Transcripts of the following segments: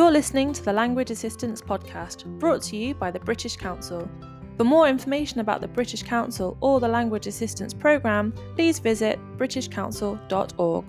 You're listening to the Language Assistance Podcast, brought to you by the British Council. For more information about the British Council or the Language Assistance Programme, please visit britishcouncil.org.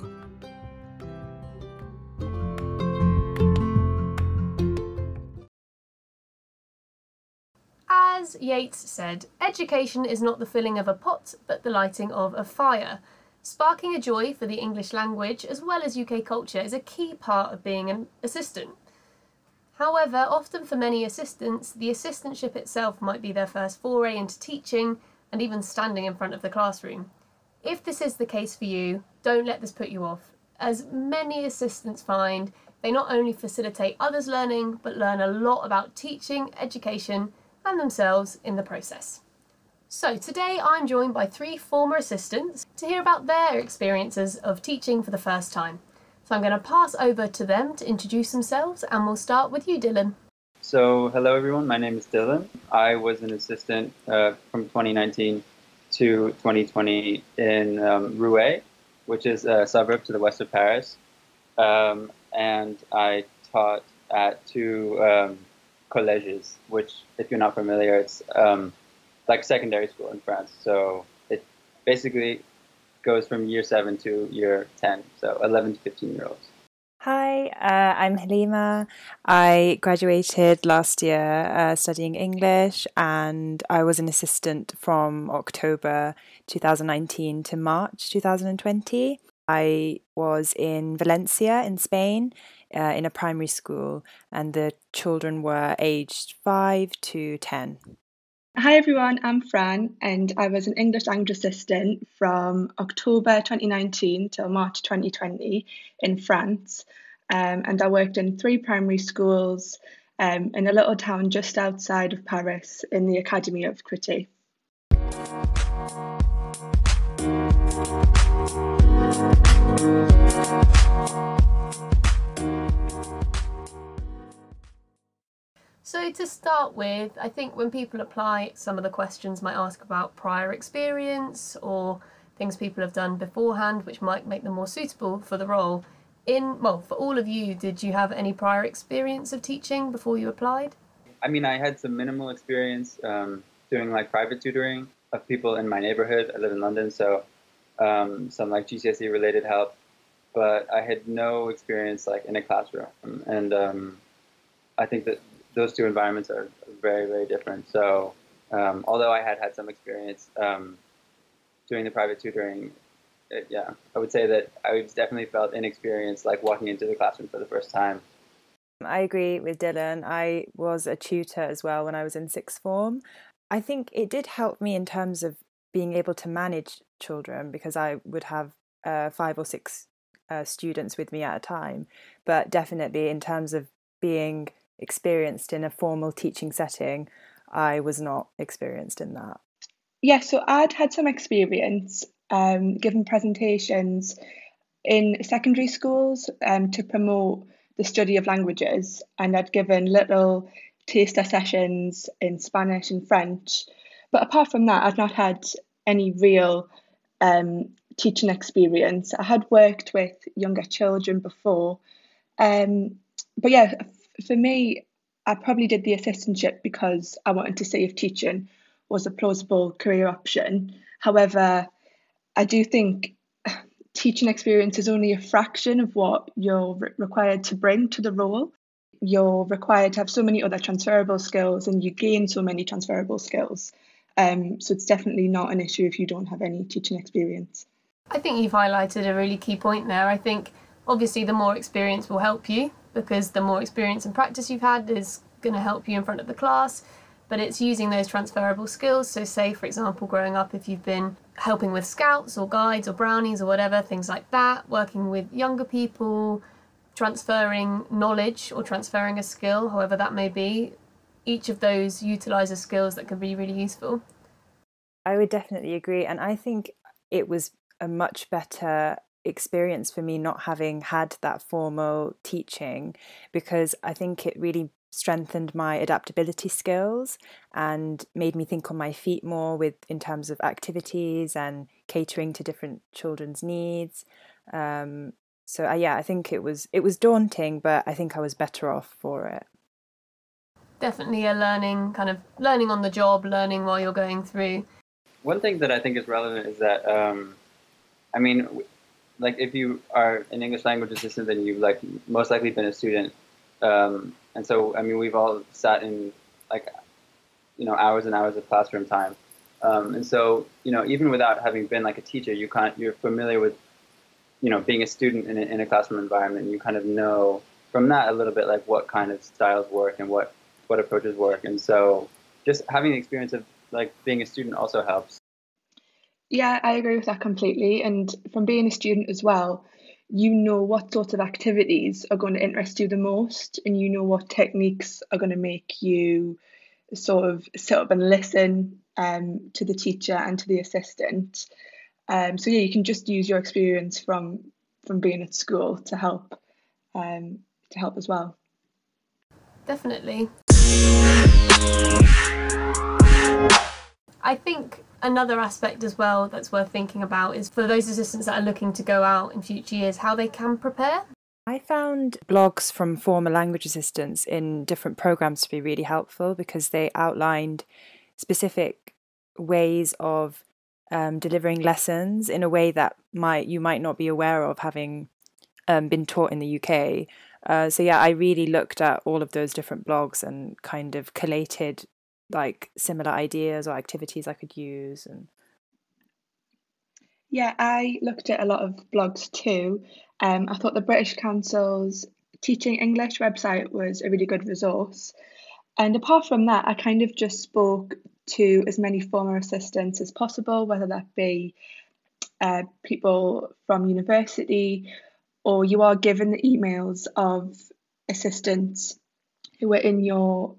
As Yeats said, education is not the filling of a pot, but the lighting of a fire. Sparking a joy for the English language as well as UK culture is a key part of being an assistant. However, often for many assistants, the assistantship itself might be their first foray into teaching and even standing in front of the classroom. If this is the case for you, don't let this put you off. As many assistants find, they not only facilitate others' learning, but learn a lot about teaching, education, and themselves in the process. So today I'm joined by 3 former assistants to hear about their experiences of teaching for the first time. So I'm going to pass over to them to introduce themselves, and we'll start with you, Dylan. So hello everyone, my name is Dylan. I was an assistant from 2019 to 2020 in Rouet, which is a suburb to the west of Paris. And I taught at 2 colleges, which, if you're not familiar, it's like secondary school in France. So it basically goes from year 7 to year 10, so 11 to 15-year-olds. Hi, I'm Halima. I graduated last year studying English, and I was an assistant from October 2019 to March 2020. I was in Valencia in Spain in a primary school, and the children were aged 5 to 10. Hi everyone, I'm Fran, and I was an English language assistant from October 2019 till March 2020 in France. And I worked in 3 primary schools in a little town just outside of Paris in the Academy of Créteil. So to start with, I think when people apply, some of the questions might ask about prior experience or things people have done beforehand, which might make them more suitable for the role. For all of you, did you have any prior experience of teaching before you applied? I mean, I had some minimal experience doing like private tutoring of people in my neighborhood. I live in London, so some like GCSE related help, but I had no experience like in a classroom. And I think that those 2 environments are very, very different. So although I had some experience doing the private tutoring, I would say that I definitely felt inexperienced, like walking into the classroom for the first time. I agree with Dylan. I was a tutor as well when I was in 6th form. I think it did help me in terms of being able to manage children, because I would have 5 or 6 students with me at a time. But definitely in terms of being experienced in a formal teaching setting, I was not experienced in that. Yeah, so I'd had some experience giving presentations in secondary schools to promote the study of languages, and I'd given little taster sessions in Spanish and French. But apart from that, I'd not had any real teaching experience. I had worked with younger children before. But yeah, for me, I probably did the assistantship because I wanted to see if teaching was a plausible career option. However, I do think teaching experience is only a fraction of what you're required to bring to the role. You're required to have so many other transferable skills, and you gain so many transferable skills. So it's definitely not an issue if you don't have any teaching experience. I think you've highlighted a really key point there. I think obviously the more experience will help you, because the more experience and practice you've had is going to help you in front of the class. But it's using those transferable skills. So say, for example, growing up, if you've been helping with scouts or guides or brownies or whatever, things like that, working with younger people, transferring knowledge or transferring a skill, however that may be, each of those utilises skills that can be really useful. I would definitely agree. And I think it was a much better experience for me not having had that formal teaching, because I think it really strengthened my adaptability skills and made me think on my feet more in terms of activities and catering to different children's needs. So yeah, I think it was daunting, but I think I was better off for it. Definitely a learning on the job, learning while you're going through. One thing that I think is relevant is that, I mean, like if you are an English language assistant, then you've like most likely been a student. And so, I mean, we've all sat in like, hours and hours of classroom time. And so, even without having been like a teacher, you're familiar with, being a student in a classroom environment. You kind of know from that a little bit like what kind of styles work and what approaches work. And so just having the experience of like being a student also helps. Yeah, I agree with that completely. And from being a student as well, you know what sorts of activities are going to interest you the most, and you know what techniques are going to make you sort of sit up and listen to the teacher and to the assistant. So yeah, you can just use your experience from being at school to help as well. Definitely. I think another aspect as well that's worth thinking about is for those assistants that are looking to go out in future years, how they can prepare. I found blogs from former language assistants in different programs to be really helpful because they outlined specific ways of delivering lessons in a way that you might not be aware of having been taught in the UK. So yeah, I really looked at all of those different blogs and kind of collated like similar ideas or activities I could use. And yeah, I looked at a lot of blogs too. I thought the British Council's Teaching English website was a really good resource. And apart from that, I kind of just spoke to as many former assistants as possible, whether that be people from university, or you are given the emails of assistants who were in your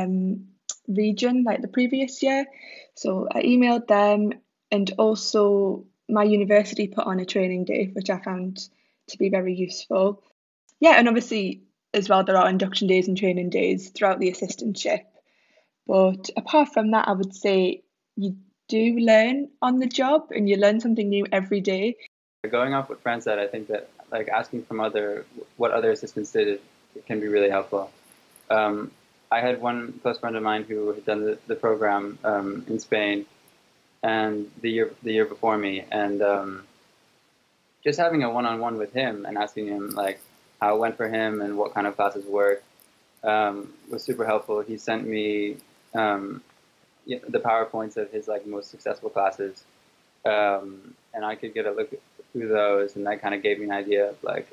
region like the previous year. So I emailed them, and also my university put on a training day, which I found to be very useful. Yeah, and obviously as well, there are induction days and training days throughout the assistantship. But apart from that, I would say you do learn on the job and you learn something new every day. Going off what Fran said, I think that like asking from what other assistants did can be really helpful. I had one close friend of mine who had done the program in Spain, and the year before me, and just having a one-on-one with him and asking him like how it went for him and what kind of classes worked was super helpful. He sent me the PowerPoints of his like most successful classes, and I could get a look through those, and that kind of gave me an idea of like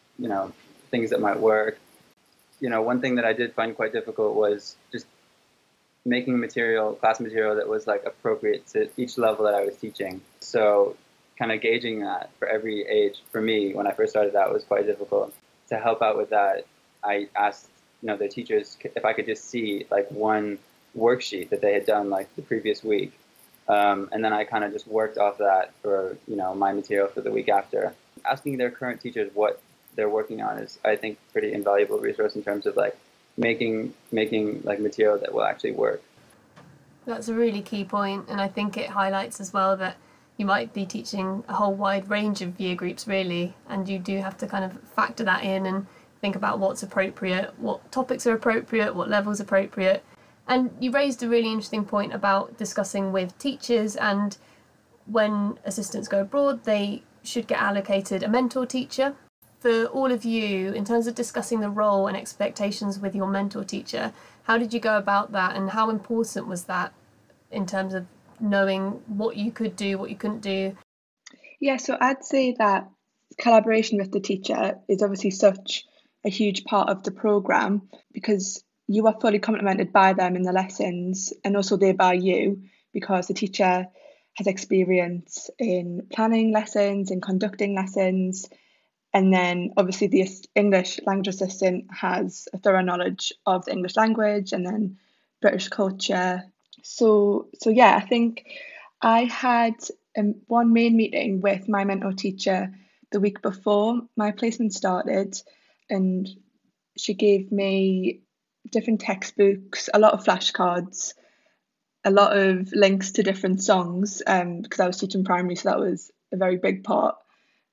things that might work. One thing that I did find quite difficult was just making class material that was like appropriate to each level that I was teaching. So kind of gauging that for every age, for me, when I first started out, was quite difficult. To help out with that, I asked, the teachers if I could just see like one worksheet that they had done like the previous week. And then I kind of just worked off that for, my material for the week after. Asking their current teachers what they're working on is, I think, pretty invaluable resource in terms of like making like material that will actually work. That's a really key point, and I think it highlights as well that you might be teaching a whole wide range of year groups really, and you do have to kind of factor that in and think about what's appropriate, what topics are appropriate, what levels appropriate. And you raised a really interesting point about discussing with teachers, and when assistants go abroad, they should get allocated a mentor teacher. For all of you, in terms of discussing the role and expectations with your mentor teacher, how did you go about that, and how important was that in terms of knowing what you could do, what you couldn't do? Yeah, so I'd say that collaboration with the teacher is obviously such a huge part of the programme, because you are fully complemented by them in the lessons, and also they by you, because the teacher has experience in planning lessons and conducting lessons. And then obviously the English language assistant has a thorough knowledge of the English language and then British culture. So yeah, I think I had one main meeting with my mentor teacher the week before my placement started, and she gave me different textbooks, a lot of flashcards, a lot of links to different songs, because I was teaching primary, so that was a very big part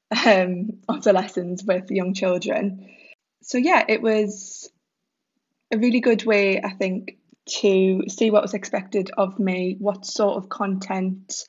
of the lessons with young children. So yeah, it was a really good way, I think, to see what was expected of me, what sort of content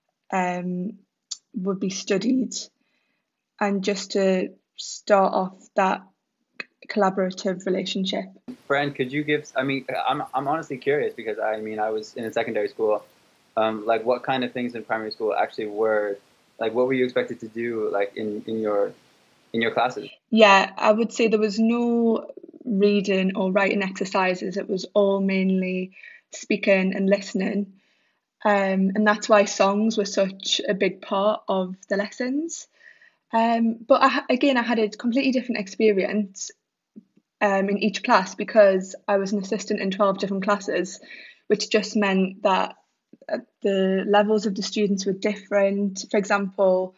would be studied, and just to start off that collaborative relationship. Fran, could you give? I mean, I'm honestly curious because I was in a secondary school. Like, what kind of things in primary school actually were, like, what were you expected to do, like in your classes? Yeah, I would say there was no reading or writing exercises. It was all mainly speaking and listening. And that's why songs were such a big part of the lessons. But I had a completely different experience in each class because I was an assistant in 12 different classes, which just meant that the levels of the students were different. For example,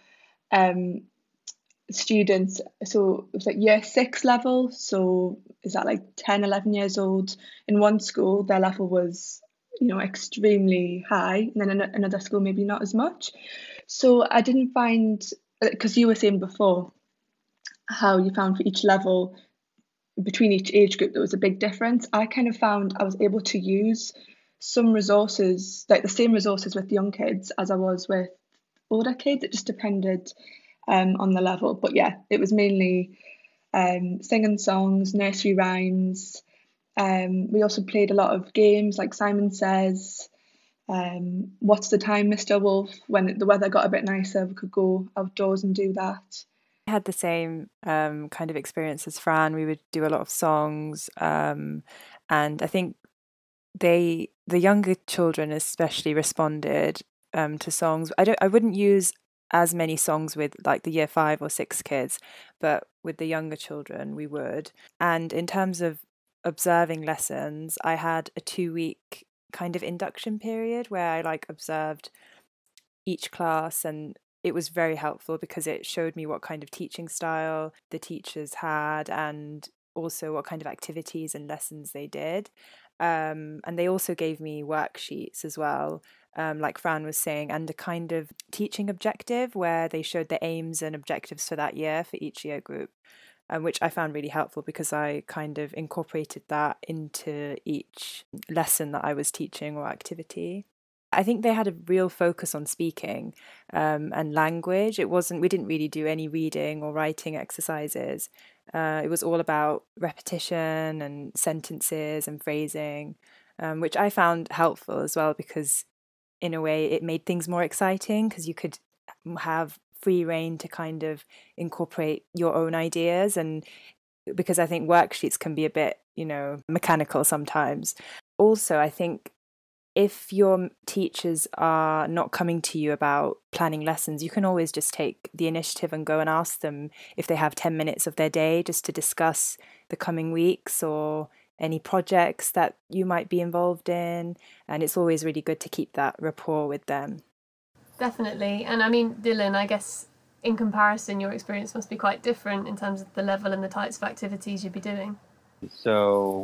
students, so it was like year 6 level, so is that like 10, 11 years old? In one school, their level was, extremely high, and then in another school, maybe not as much. So I didn't find, because you were saying before how you found for each level, between each age group, there was a big difference. I kind of found I was able to use some resources, like the same resources with young kids as I was with older kids. It just depended on the level. But yeah, it was mainly singing songs, nursery rhymes. We also played a lot of games like Simon Says, What's the Time, Mr. Wolf. When the weather got a bit nicer, we could go outdoors and do that. I had the same kind of experience as Fran. We would do a lot of songs, and I think the younger children especially responded to songs. I wouldn't use as many songs with like the year 5 or 6 kids, but with the younger children we would. And in terms of observing lessons, I had a 2-week kind of induction period where I like observed each class, and it was very helpful because it showed me what kind of teaching style the teachers had and also what kind of activities and lessons they did. And they also gave me worksheets as well, like Fran was saying, and a kind of teaching objective where they showed the aims and objectives for that year for each year group, which I found really helpful because I kind of incorporated that into each lesson that I was teaching or activity. I think they had a real focus on speaking and language. We didn't really do any reading or writing exercises. It was all about repetition and sentences and phrasing, which I found helpful as well because in a way it made things more exciting because you could have free rein to kind of incorporate your own ideas, and because I think worksheets can be a bit, mechanical sometimes. Also, I think if your teachers are not coming to you about planning lessons, you can always just take the initiative and go and ask them if they have 10 minutes of their day just to discuss the coming weeks or any projects that you might be involved in. And it's always really good to keep that rapport with them. Definitely. And I mean, Dylan, I guess in comparison, your experience must be quite different in terms of the level and the types of activities you'd be doing. So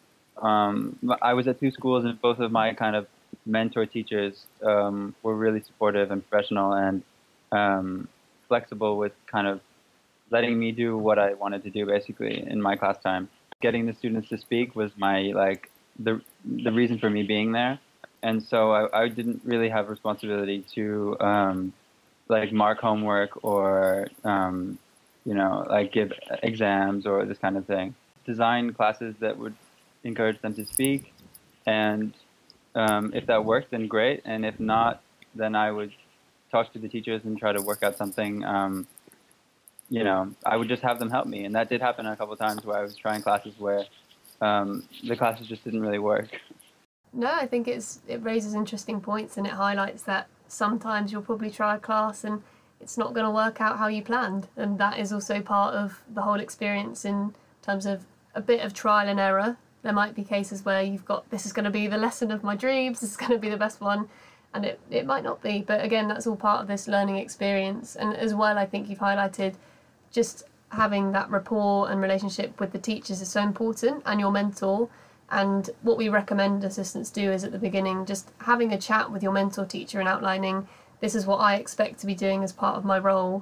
I was at 2 schools, and both of my kind of mentor teachers were really supportive and professional and flexible with kind of letting me do what I wanted to do basically in my class time. Getting the students to speak was my the reason for me being there, and so I didn't really have responsibility to mark homework or give exams or this kind of thing. Design classes that would encourage them to speak, and if that worked, then great, and if not, then I would talk to the teachers and try to work out something. I would just have them help me, and that did happen a couple of times where I was trying classes where the classes just didn't really work. No, I think it raises interesting points, and it highlights that sometimes you'll probably try a class and it's not going to work out how you planned, and that is also part of the whole experience in terms of a bit of trial and error. There might be cases where you've got, this is going to be the lesson of my dreams, this is going to be the best one, and it might not be. But again, that's all part of this learning experience. And as well, I think you've highlighted just having that rapport and relationship with the teachers is so important, and your mentor. And what we recommend assistants do is at the beginning just having a chat with your mentor teacher and outlining, this is what I expect to be doing as part of my role.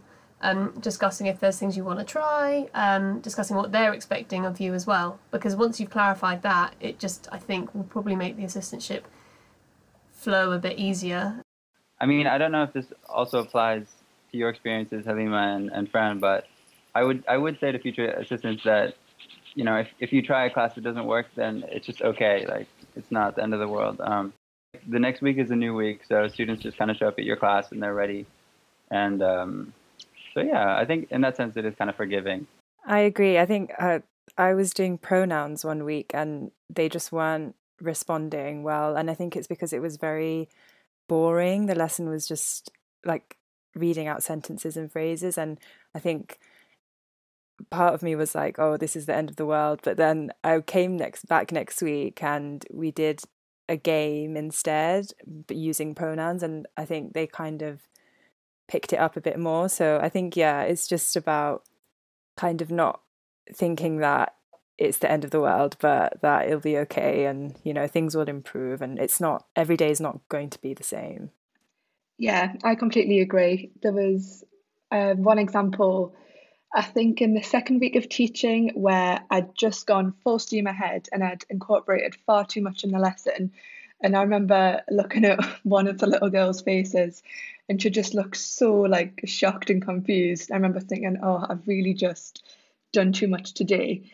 discussing if there's things you want to try, discussing what they're expecting of you as well. Because once you've clarified that, it just, I think, will probably make the assistantship flow a bit easier. I mean, I don't know if this also applies to your experiences, Halima and Fran, but I would say to future assistants that, you know, if you try a class that doesn't work, then it's just okay. Like, it's not the end of the world. The next week is a new week, so students just kind of show up at your class and they're ready. And so, yeah, I think in that sense it is kind of forgiving. I agree. I think I was doing pronouns one week and they just weren't responding well. And I think it's because it was very boring. The lesson was just like reading out sentences and phrases. And I think part of me was like, oh, this is the end of the world. But then I came back next week and we did a game instead, but using pronouns. And I think they kind of picked it up a bit more. So I think, yeah, it's just about kind of not thinking that it's the end of the world, but that it'll be okay and, you know, things will improve and it's not, every day is not going to be the same. Yeah, I completely agree. There was one example, I think in the second week of teaching, where I'd just gone full steam ahead and I'd incorporated far too much in the lesson. And I remember looking at one of the little girls' faces and she just looked so like shocked and confused. I remember thinking, oh, I've really just done too much today.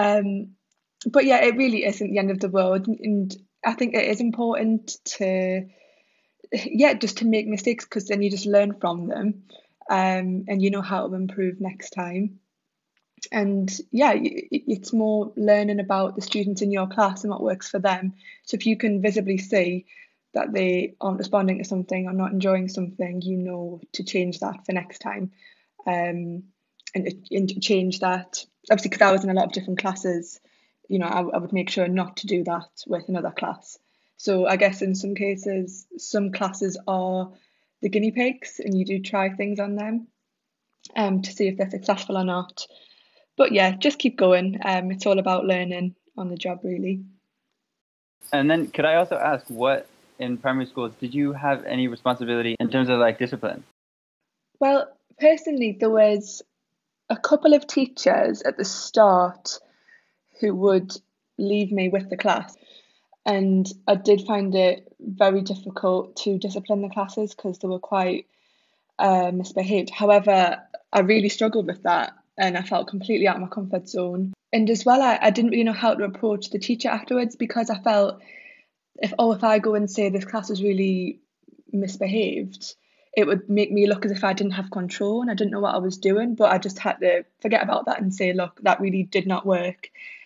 But yeah, it really isn't the end of the world. And I think it is important to, yeah, just to make mistakes because then you just learn from them and you know how to improve next time. And yeah, it's more learning about the students in your class and what works for them. So if you can visibly see that they aren't responding to something or not enjoying something, you know to change that for next time. And to change that, obviously, because I was in a lot of different classes, you know, I would make sure not to do that with another class. So I guess in some cases, some classes are the guinea pigs and you do try things on them to see if they're successful or not. But yeah, just keep going. It's all about learning on the job, really. And then could I also ask, what in primary schools, did you have any responsibility in terms of like discipline? Well, personally, there was a couple of teachers at the start who would leave me with the class. And I did find it very difficult to discipline the classes because they were quite misbehaved. However, I really struggled with that and I felt completely out of my comfort zone. And as well, I didn't really know how to approach the teacher afterwards because I felt if I go and say this class was really misbehaved, it would make me look as if I didn't have control and I didn't know what I was doing. But I just had to forget about that and say, look, that really did not work.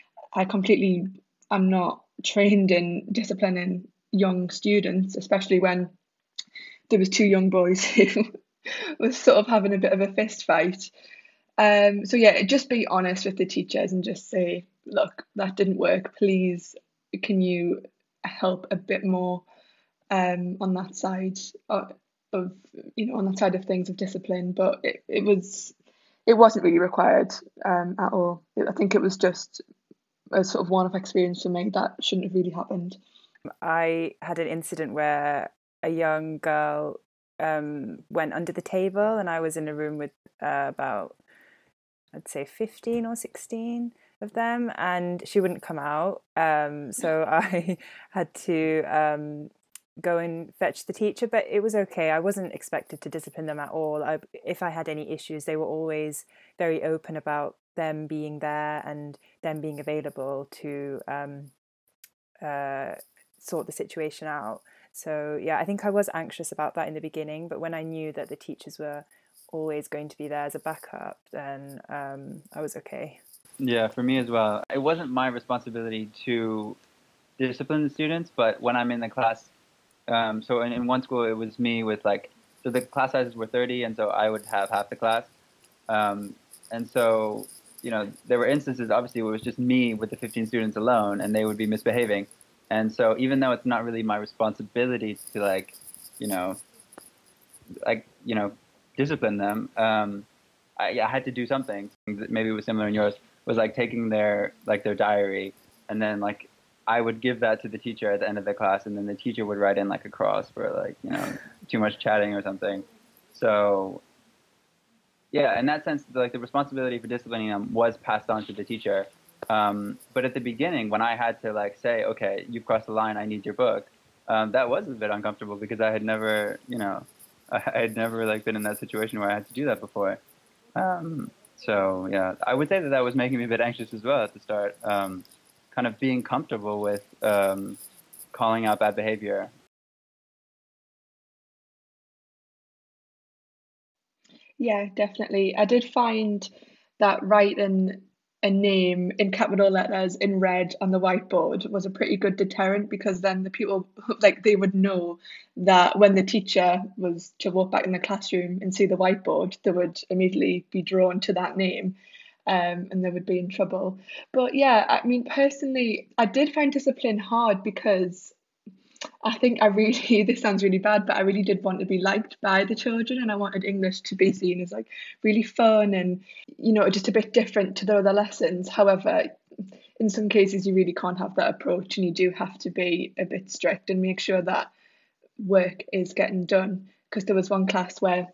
I'm not trained in disciplining young students, especially when there was two young boys who was sort of having a bit of a fist fight. So yeah, just be honest with the teachers and just say, look, that didn't work. Please, can you help a bit more on that side of on that side of things of discipline? But it wasn't really required at all. I think it was just a sort of one-off experience for me that shouldn't have really happened. I had an incident where a young girl went under the table and I was in a room with about, I'd say 15 or 16 of them and she wouldn't come out. So I had to go and fetch the teacher, but it was okay. I wasn't expected to discipline them at all. If I had any issues, they were always very open about them being there and them being available to sort the situation out. So yeah, I think I was anxious about that in the beginning, but when I knew that the teachers were always going to be there as a backup, then I was okay. Yeah, for me as well. It wasn't my responsibility to discipline the students, but when I'm in the class, so in one school it was me with so the class sizes were 30, and so I would have half the class. And so, there were instances, obviously, where it was just me with the 15 students alone, and they would be misbehaving. And so even though it's not really my responsibility to discipline them, I had to do something. Maybe it was similar in yours, was taking their diary, and then I would give that to the teacher at the end of the class, and then the teacher would write in a cross for too much chatting or something. So yeah, in that sense, like the responsibility for disciplining them was passed on to the teacher. But at the beginning, when I had to like say, okay, you've crossed the line, I need your book, that was a bit uncomfortable because I had never, I had never like been in that situation where I had to do that before. So yeah, I would say that was making me a bit anxious as well at the start. Kind of being comfortable with calling out bad behavior. Yeah, definitely. I did find that writing a name in capital letters in red on the whiteboard was a pretty good deterrent, because then the people, like, they would know that when the teacher was to walk back in the classroom and see the whiteboard, they would immediately be drawn to that name, and they would be in trouble. But yeah, I mean, personally, I did find discipline hard because I think I really, this sounds really bad, but I really did want to be liked by the children, and I wanted English to be seen as like really fun and, just a bit different to the other lessons. However, in some cases, you really can't have that approach, and you do have to be a bit strict and make sure that work is getting done. Because there was one class where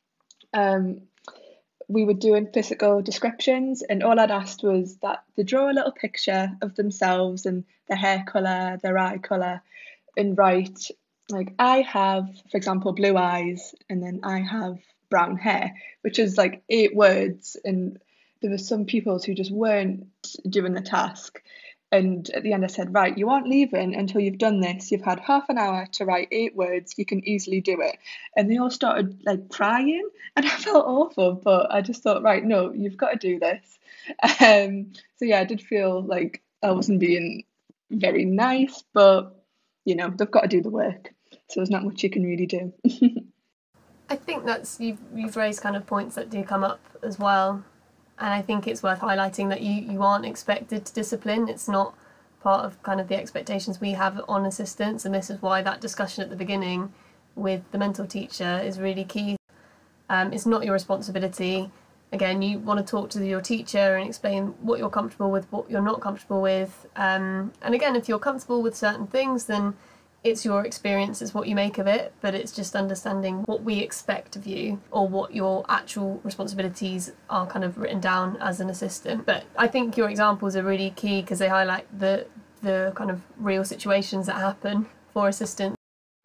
we were doing physical descriptions, and all I'd asked was that they draw a little picture of themselves and their hair colour, their eye colour, and write, like, I have, for example, blue eyes, and then I have brown hair, which is like 8 words. And there were some pupils who just weren't doing the task. And at the end I said, right, you aren't leaving until you've done this. You've had half an hour to write 8 words. You can easily do it. And they all started like crying, and I felt awful, but I just thought, right, no, you've got to do this. So yeah, I did feel like I wasn't being very nice, but they've got to do the work. So there's not much you can really do. I think that's you've raised kind of points that do come up as well. And I think it's worth highlighting that you aren't expected to discipline. It's not part of kind of the expectations we have on assistants, and this is why that discussion at the beginning with the mentor teacher is really key. It's not your responsibility. Again, you want to talk to your teacher and explain what you're comfortable with, what you're not comfortable with. And again, if you're comfortable with certain things, then it's your experience, it's what you make of it, but it's just understanding what we expect of you or what your actual responsibilities are kind of written down as an assistant. But I think your examples are really key because they highlight the kind of real situations that happen for assistants.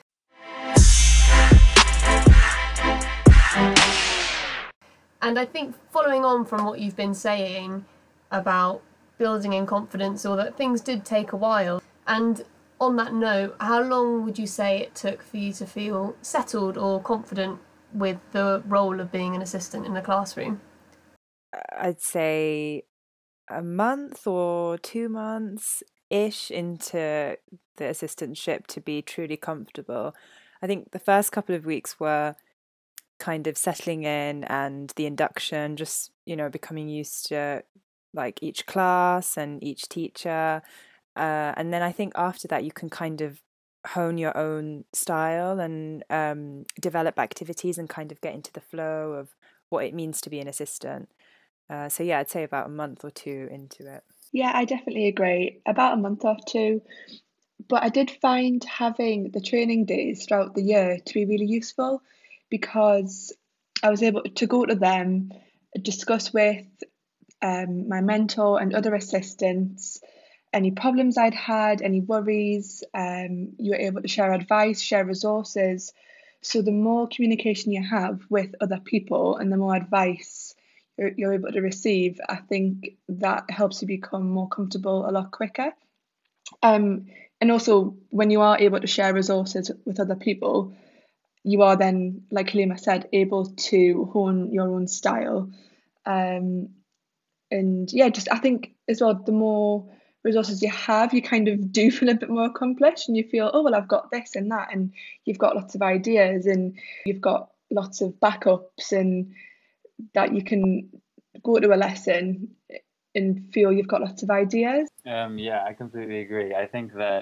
And I think following on from what you've been saying about building in confidence, or that things did take a while, and on that note, how long would you say it took for you to feel settled or confident with the role of being an assistant in the classroom? I'd say a month or 2 months-ish into the assistantship to be truly comfortable. I think the first couple of weeks were kind of settling in and the induction, just, becoming used to like each class and each teacher. And then I think after that you can kind of hone your own style and develop activities and kind of get into the flow of what it means to be an assistant. So yeah, I'd say about a month or 2 into it. Yeah, I definitely agree. About a month or 2. But I did find having the training days throughout the year to be really useful, because I was able to go to them, discuss with my mentor and other assistants any problems I'd had, any worries. You were able to share advice, share resources. So the more communication you have with other people and the more advice you're able to receive, I think that helps you become more comfortable a lot quicker. And also, when you are able to share resources with other people, you are then, like Halima said, able to hone your own style. And yeah, just I think as well, the more resources you have, you kind of do feel a bit more accomplished, and you feel, oh, well, I've got this and that, and you've got lots of ideas, and you've got lots of backups, and that you can go to a lesson and feel you've got lots of ideas. Yeah, I completely agree. I think that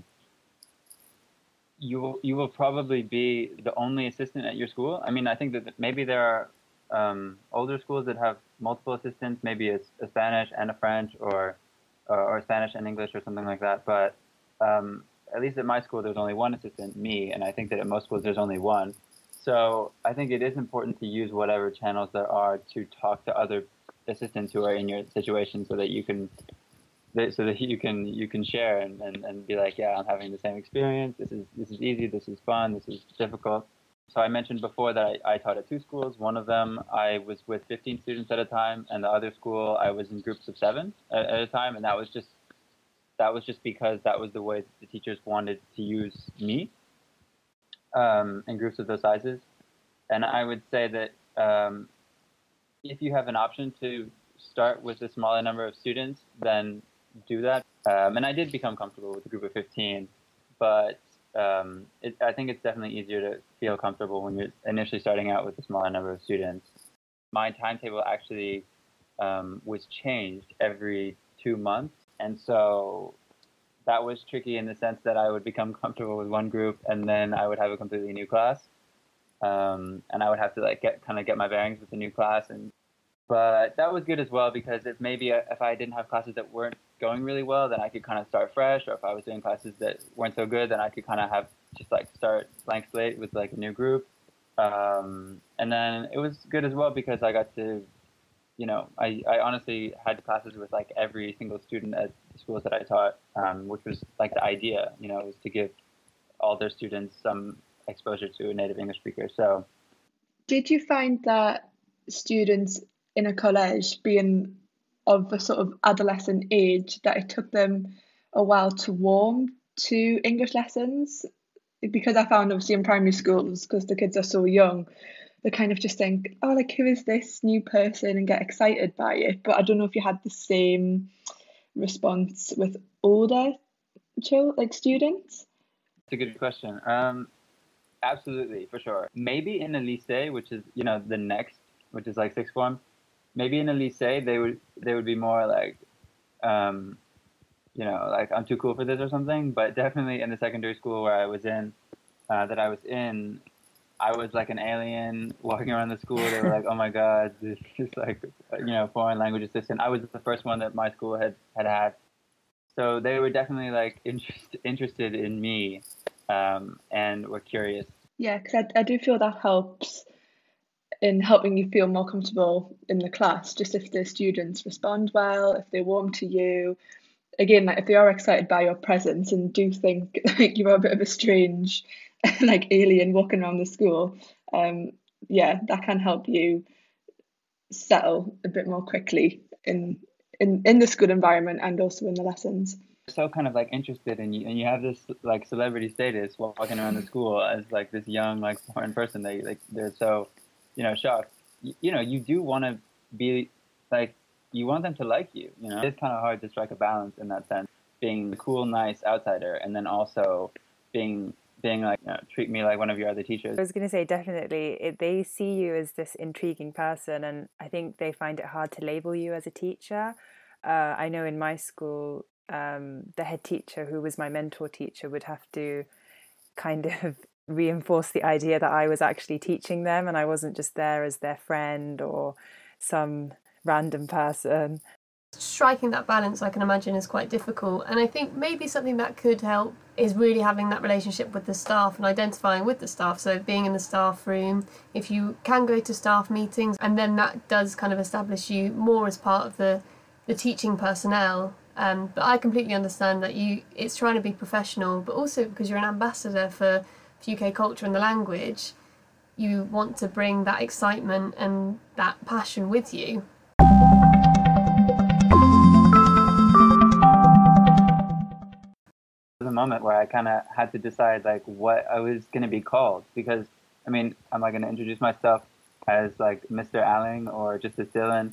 you will probably be the only assistant at your school. I mean, I think that maybe there are older schools that have multiple assistants, maybe a Spanish and a French, or Spanish and English, or something like that. But at least at my school, there's only one assistant, me, and I think that at most schools there's only one. So I think it is important to use whatever channels there are to talk to other assistants who are in your situation, so that you can share and be like, yeah, I'm having the same experience. This is easy. This is fun. This is difficult. So I mentioned before that I taught at two schools. One of them I was with 15 students at a time, and the other school I was in groups of 7 at a time, and that was just because that was the way the teachers wanted to use me in groups of those sizes. And I would say that if you have an option to start with a smaller number of students, then do that. And I did become comfortable with a group of 15, but I think it's definitely easier to feel comfortable when you're initially starting out with a smaller number of students. My timetable actually was changed every 2 months, and so that was tricky in the sense that I would become comfortable with one group, and then I would have a completely new class, and I would have to get my bearings with the new class. But that was good as well, because if I didn't have classes that weren't going really well, then I could kind of start fresh. Or if I was doing classes that weren't so good, then I could kind of have just start blank slate with a new group. And then it was good as well because I got to, I honestly had classes with every single student at the schools that I taught, which was the idea, was to give all their students some exposure to a native English speaker. So, did you find that students in a college, being of a sort of adolescent age, that it took them a while to warm to English lessons? Because I found, obviously, in primary schools, because the kids are so young, they kind of just think, oh, who is this new person, and get excited by it. But I don't know if you had the same response with older students. It's a good question. Absolutely, for sure. Maybe in a lycée, which is the next, which is sixth form. Maybe in a lycée they would be more I'm too cool for this or something. But definitely in the secondary school where I was in, I was like an alien walking around the school. They were like, oh my God, this is foreign language assistant. I was the first one that my school had. So they were definitely interested in me, and were curious. Yeah, because I do feel that helps in helping you feel more comfortable in the class. Just if the students respond well, if they're warm to you, again, if they are excited by your presence and do think you're a bit of a strange alien walking around the school, that can help you settle a bit more quickly in the school environment and also in the lessons. So kind of interested in you, and you have this celebrity status walking around the school as this young foreign person. They're so shocked. You do want to be you want them to like you. It's kind of hard to strike a balance in that sense, being the cool, nice outsider, and then also being treat me like one of your other teachers. I was going to say, definitely, they see you as this intriguing person, and I think they find it hard to label you as a teacher. I know in my school, the head teacher, who was my mentor teacher, would have to kind of reinforce the idea that I was actually teaching them and I wasn't just there as their friend or some random person. Striking that balance, I can imagine, is quite difficult, and I think maybe something that could help is really having that relationship with the staff and identifying with the staff. So being in the staff room, if you can go to staff meetings, and then that does kind of establish you more as part of the teaching personnel. But I completely understand that it's trying to be professional, but also because you're an ambassador for UK culture and the language, you want to bring that excitement and that passion with you. There was a moment where I kind of had to decide what I was going to be called, because am I going to introduce myself as Mr. Alling or just as Dylan?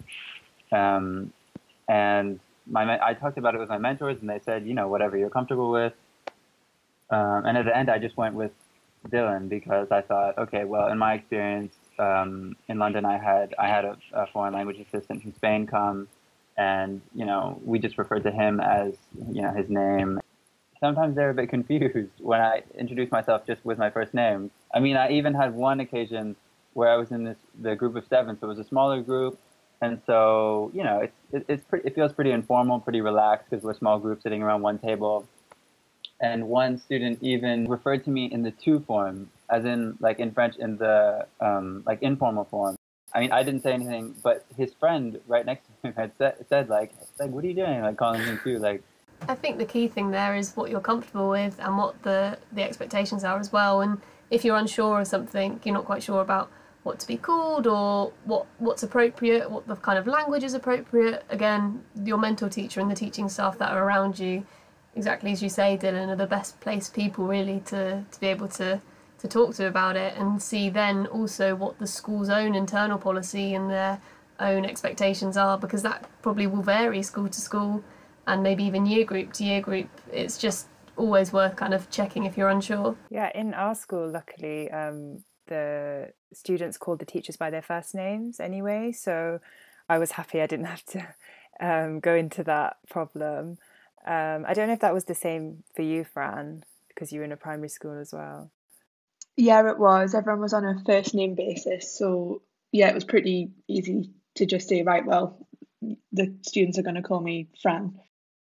And I talked about it with my mentors, and they said, whatever you're comfortable with. And at the end, I just went with Dylan, because I thought, okay, well, in my experience in London, I had a foreign language assistant from Spain come, and we just referred to him as his name. Sometimes they're a bit confused when I introduce myself just with my first name. I even had one occasion where I was in the group of 7, so it was a smaller group, and so it feels pretty informal, pretty relaxed, because we're a small group sitting around one table. And one student even referred to me in the 2 form as in like in French in the like informal form. I mean, I didn't say anything, but his friend right next to him had said like, what are you doing? Like calling him too, like. I think the key thing there is what you're comfortable with and what the expectations are as well. And if you're unsure of something, you're not quite sure about what to be called or what's appropriate, what the kind of language is appropriate. Again, your mentor teacher and the teaching staff that are around you, exactly as you say, Dylan, are the best placed people really to be able to talk to about it, and see then also what the school's own internal policy and their own expectations are, because that probably will vary school to school and maybe even year group to year group. It's just always worth kind of checking if you're unsure. Yeah, in our school, luckily, the students called the teachers by their first names anyway, so I was happy I didn't have to go into that problem. I don't know if that was the same for you, Fran, because you were in a primary school as well. Yeah, it was. Everyone was on a first name basis. So, yeah, it was pretty easy to just say, right, well, the students are going to call me Fran.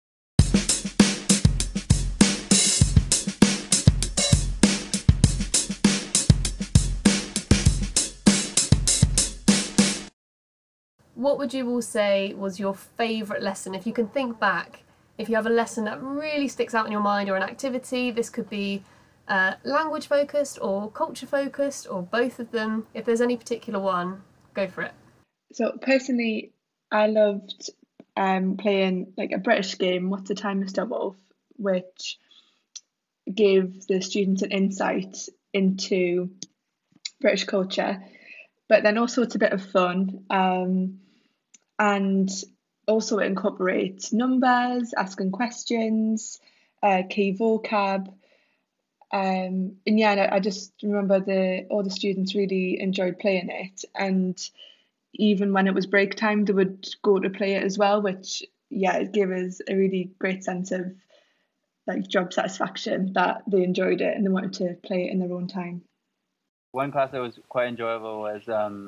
What would you all say was your favourite lesson? If you can think back, if you have a lesson that really sticks out in your mind or an activity, this could be language focused or culture focused or both of them. If there's any particular one, go for it. So personally, I loved playing like a British game, What's the Time, Mr. Wolf, which gave the students an insight into British culture, but then also it's a bit of fun. And also it incorporates numbers, asking questions, key vocab. And yeah, I just remember all the students really enjoyed playing it, and even when it was break time, they would go to play it as well, which yeah, it gave us a really great sense of like job satisfaction that they enjoyed it and they wanted to play it in their own time. One class that was quite enjoyable was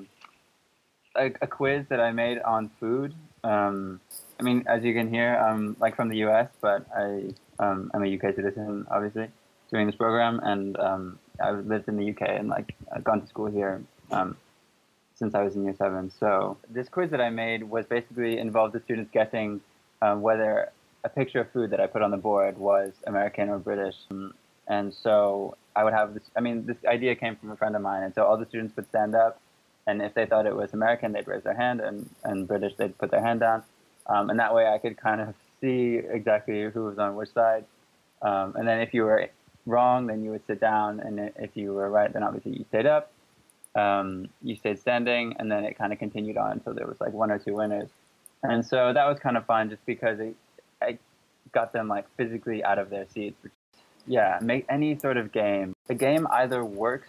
a quiz that I made on food. I mean, as you can hear, I'm like from the US, but I'm a UK citizen, obviously, doing this program, and I've lived in the UK and like I've gone to school here since I was in year 7. So this quiz that I made was basically involved the students guessing whether a picture of food that I put on the board was American or British. And so I would have this, I mean, this idea came from a friend of mine, and so all the students would stand up, and if they thought it was American, they'd raise their hand, and British, they'd put their hand down. And that way I could kind of see exactly who was on which side. And then if you were wrong, then you would sit down, and if you were right, then obviously you stayed up. You stayed standing, and then it kind of continued on until there was like 1 or 2 winners. And so that was kind of fun just because I got them like physically out of their seats. Yeah, make any sort of game. The game either works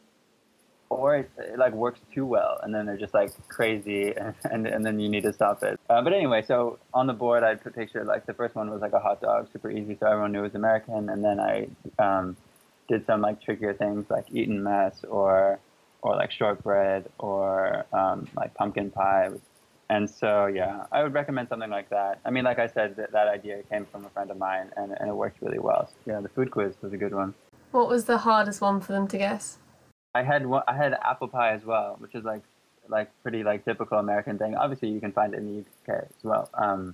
or it like works too well, and then they're just like crazy, and then you need to stop it. But anyway, so on the board I put picture like the first one was like a hot dog, super easy, so everyone knew it was American. And then I did some like trickier things like Eton mess or like shortbread or like pumpkin pie. And so, yeah, I would recommend something like that. I mean, like I said, that idea came from a friend of mine, and it worked really well. So, yeah, the food quiz was a good one. What was the hardest one for them to guess? I had apple pie as well, which is like pretty like typical American thing. Obviously, you can find it in the UK as well.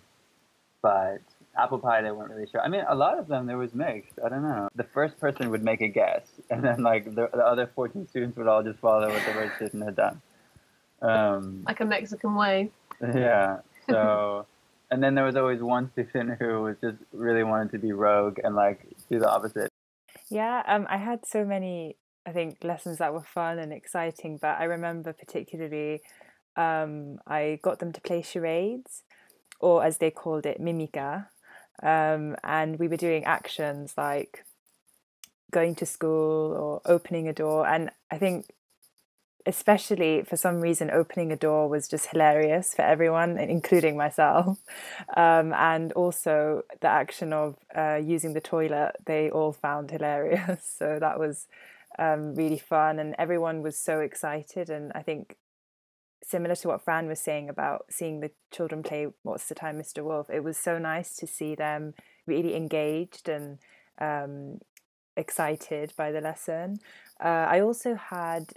But apple pie, they weren't really sure. I mean, a lot of them, there was mixed. I don't know. The first person would make a guess, and then like the other 14 students would all just follow what the first student had done. Like a Mexican way. Yeah. So, and then there was always one student who was just really wanted to be rogue and like do the opposite. Yeah, I had so many, I think, lessons that were fun and exciting, but I remember particularly I got them to play charades, or as they called it, mimica. And we were doing actions like going to school or opening a door. And I think especially for some reason, opening a door was just hilarious for everyone, including myself. And also the action of using the toilet, they all found hilarious. So that was really fun, and everyone was so excited. And I think similar to what Fran was saying about seeing the children play What's the Time, Mr. Wolf, it was so nice to see them really engaged and excited by the lesson. I also had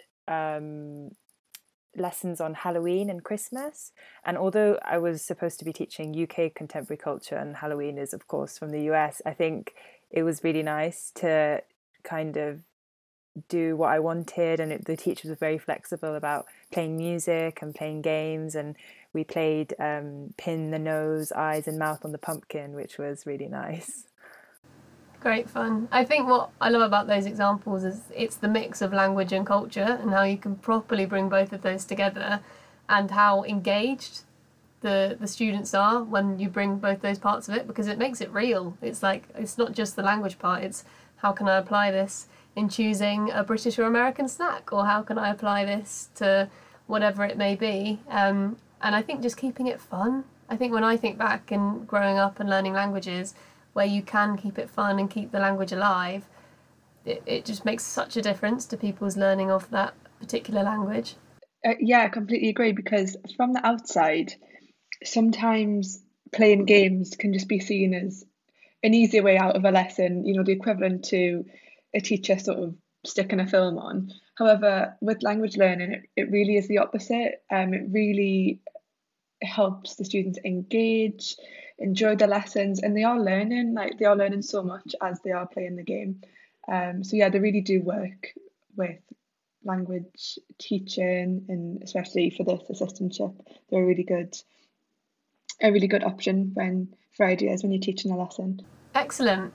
lessons on Halloween and Christmas, and although I was supposed to be teaching UK contemporary culture and Halloween is of course from the US, I think it was really nice to kind of do what I wanted, and the teachers were very flexible about playing music and playing games, and we played pin the nose, eyes and mouth on the pumpkin, which was really nice. Great fun. I think what I love about those examples is it's the mix of language and culture and how you can properly bring both of those together, and how engaged the students are when you bring both those parts of it, because it makes it real. It's like, it's not just the language part, it's how can I apply this in choosing a British or American snack, or how can I apply this to whatever it may be. And I think just keeping it fun. I think when I think back and growing up and learning languages, where you can keep it fun and keep the language alive, it just makes such a difference to people's learning of that particular language. Yeah, I completely agree, because from the outside, sometimes playing games can just be seen as an easier way out of a lesson, you know, the equivalent to a teacher sort of sticking a film on. However, with language learning, it really is the opposite. It really helps the students engage, enjoy the lessons, and they are learning so much as they are playing the game. So yeah, they really do work with language teaching, and especially for this assistantship, they're a really good option for ideas when you're teaching a lesson. Excellent.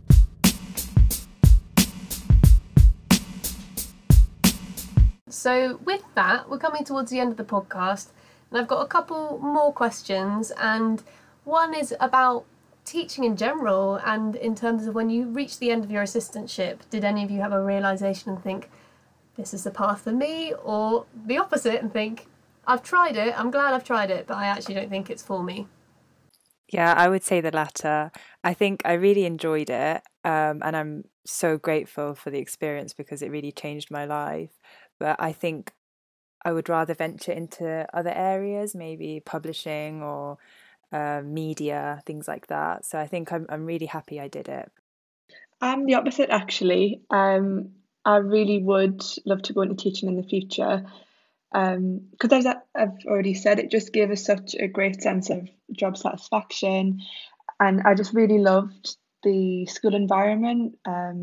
So with that, we're coming towards the end of the podcast, and I've got a couple more questions, and one is about teaching in general, and in terms of when you reach the end of your assistantship, did any of you have a realisation and think, this is the path for me, or the opposite and think, I've tried it, I'm glad I've tried it, but I actually don't think it's for me? Yeah, I would say the latter. I think I really enjoyed it, and I'm so grateful for the experience because it really changed my life. But I think I would rather venture into other areas, maybe publishing or media, things like that. So I think I'm really happy I did it. I'm the opposite, actually. I really would love to go into teaching in the future, because as I've already said, it just gave us such a great sense of job satisfaction, and I just really loved the school environment.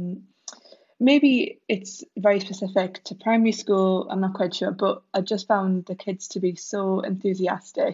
Maybe it's very specific to primary school, I'm not quite sure, but I just found the kids to be so enthusiastic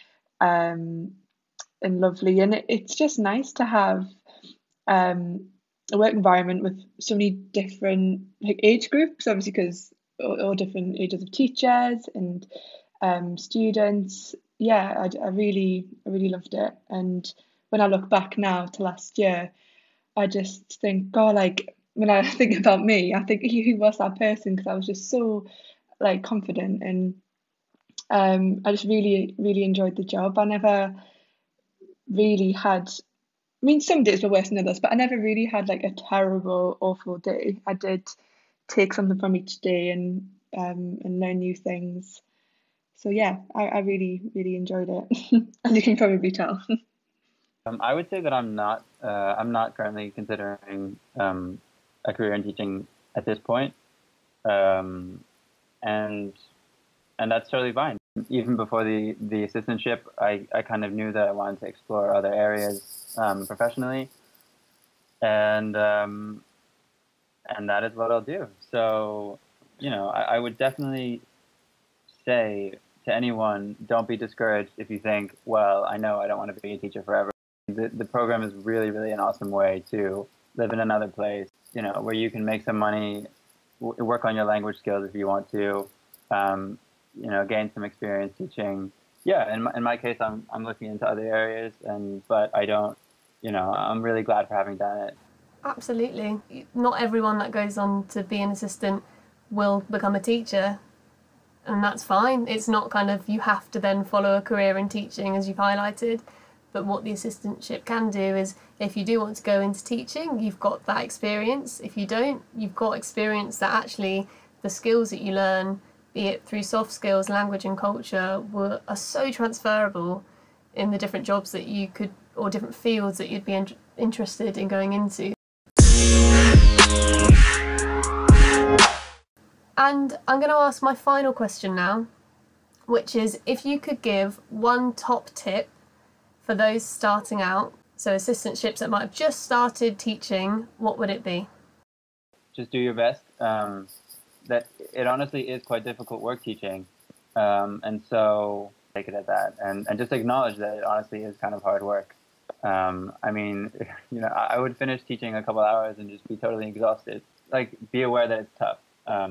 and lovely, and it's just nice to have a work environment with so many different age groups, obviously, because all different ages of teachers and students. Yeah, I really loved it, and when I look back now to last year, I just think, God, like when I think about me, I think who was that person, because I was just so like confident, and I just really enjoyed the job. I never really had, I mean, some days were worse than others, but I never really had like a terrible, awful day. I did take something from each day and learn new things. So yeah, I really enjoyed it, as you can probably tell. I would say that I'm not currently considering a career in teaching at this point, and that's totally fine. Even before the assistantship, I kind of knew that I wanted to explore other areas professionally, and that is what I'll do. So, I would definitely say to anyone, don't be discouraged if you think, well, I know I don't want to be a teacher forever. The program is really an awesome way to live in another place, where you can make some money, work on your language skills if you want to, gain some experience teaching. Yeah, in my case, I'm looking into other areas, but I don't, I'm really glad for having done it. Absolutely. Not everyone that goes on to be an assistant will become a teacher, and that's fine. It's not kind of you have to then follow a career in teaching, as you've highlighted. But what the assistantship can do is, if you do want to go into teaching, you've got that experience. If you don't, you've got experience that actually the skills that you learn, be it through soft skills, language and culture, are so transferable in the different jobs that you could, or different fields that you'd be interested in going into. And I'm going to ask my final question now, which is if you could give one top tip for those starting out, so assistantships that might have just started teaching, what would it be? Just do your best. That it honestly is quite difficult work teaching. And so take it at that and just acknowledge that it honestly is kind of hard work. I mean, I would finish teaching a couple hours and just be totally exhausted. Like, be aware that it's tough.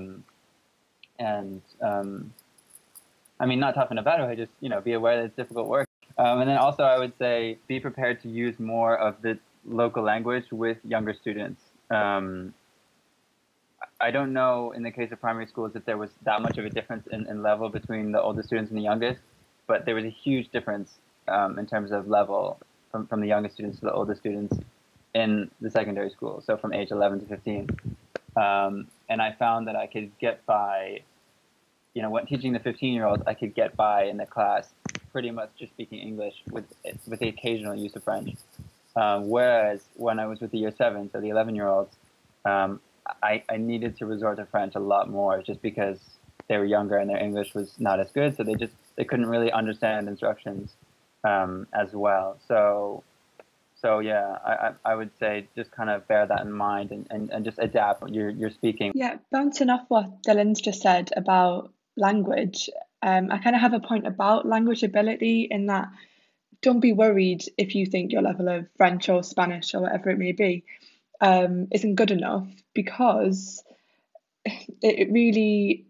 I mean, not tough in a bad way, just, be aware that it's difficult work. And then also I would say be prepared to use more of the local language with younger students. I don't know in the case of primary schools if there was that much of a difference in level between the oldest students and the youngest, but there was a huge difference in terms of level from the youngest students to the oldest students in the secondary school, so from age 11 to 15. And I found that I could get by, when teaching the 15-year-olds, I could get by in the class pretty much just speaking English with the occasional use of French. Whereas when I was with the year 7, so the 11-year-olds, I needed to resort to French a lot more just because they were younger and their English was not as good, so they couldn't really understand instructions as well. So yeah, I would say just kind of bear that in mind and just adapt your speaking. Yeah, bouncing off what Dylan's just said about language, I kind of have a point about language ability in that don't be worried if you think your level of French or Spanish or whatever it may be isn't good enough, because it really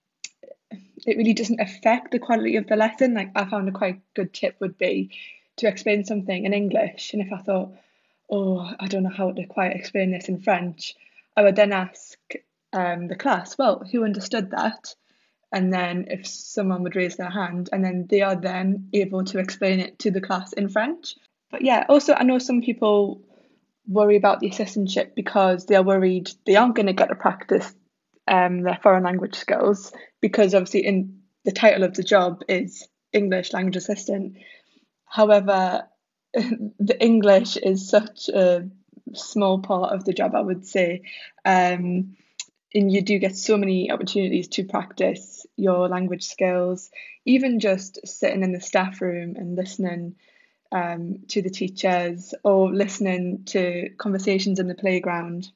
doesn't affect the quality of the lesson. Like, I found a quite good tip would be to explain something in English, and if I thought, oh, I don't know how to quite explain this in French, I would then ask the class, well, who understood that? And then if someone would raise their hand, and then they are then able to explain it to the class in French. But yeah, also I know some people worry about the assistantship because they are worried they aren't going to get to practice their foreign language skills, because obviously in the title of the job is English language assistant. However, the English is such a small part of the job, I would say, and you do get so many opportunities to practice your language skills, even just sitting in the staff room and listening to the teachers, or listening to conversations in the playground.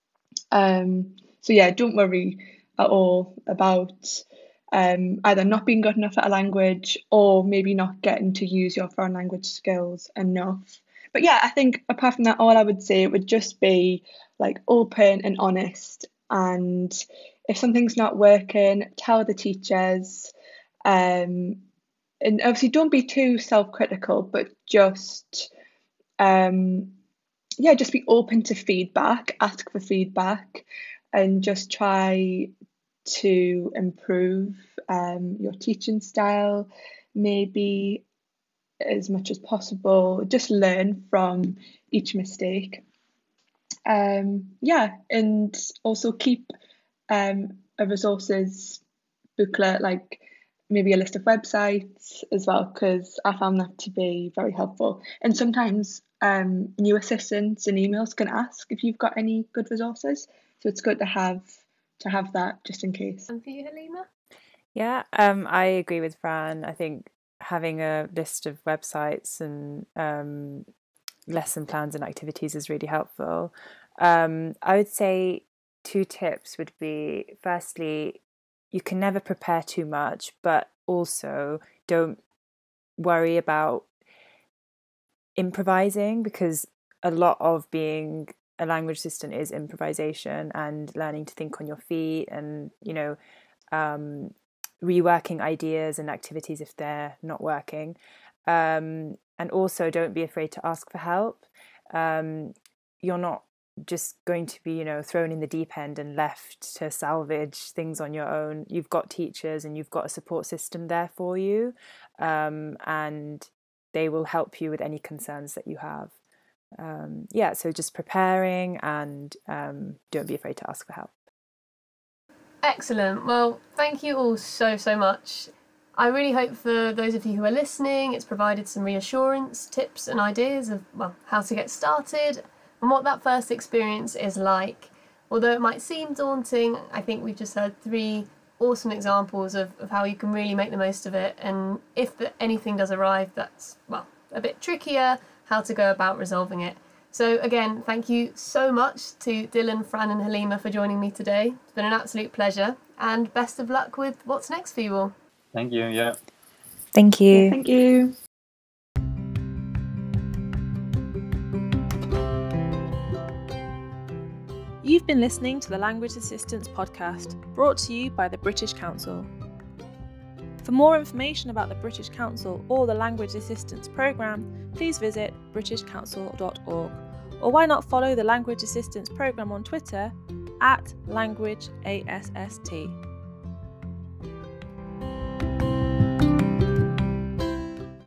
So yeah, don't worry at all about either not being good enough at a language or maybe not getting to use your foreign language skills enough. But yeah, I think apart from that, all I would say would just be like open and honest. And if something's not working, tell the teachers. And obviously don't be too self-critical, but just just be open to feedback, ask for feedback, and just try to improve your teaching style, maybe as much as possible. Just learn from each mistake. And also keep a resources booklet, like maybe a list of websites as well, because I found that to be very helpful. And sometimes new assistants and emails can ask if you've got any good resources, so it's good to have that just in case. And for you, Halima? Yeah, I agree with Fran. I think having a list of websites and lesson plans and activities is really helpful. I would say 2 tips would be, firstly, you can never prepare too much, but also don't worry about improvising, because a lot of being a language assistant is improvisation and learning to think on your feet, and reworking ideas and activities if they're not working. And also don't be afraid to ask for help. You're not just going to be thrown in the deep end and left to salvage things on your own. You've got teachers and you've got a support system there for you, and they will help you with any concerns that you have. So just preparing, and don't be afraid to ask for help. Excellent. Well, thank you all so much. I really hope for those of you who are listening, it's provided some reassurance, tips and ideas of how to get started and what that first experience is like. Although it might seem daunting, I think we've just heard 3 awesome examples of how you can really make the most of it, and if anything does arrive that's, well, a bit trickier, how to go about resolving it. So again, thank you so much to Dylan, Fran and Halima for joining me today. It's been an absolute pleasure, and best of luck with what's next for you all. Thank you. Yeah. Thank you. Yeah, thank you. You've been listening to the Language Assistance Podcast, brought to you by the British Council. For more information about the British Council or the Language Assistance Programme, please visit britishcouncil.org, or why not follow the Language Assistance Programme on Twitter @LanguageASST.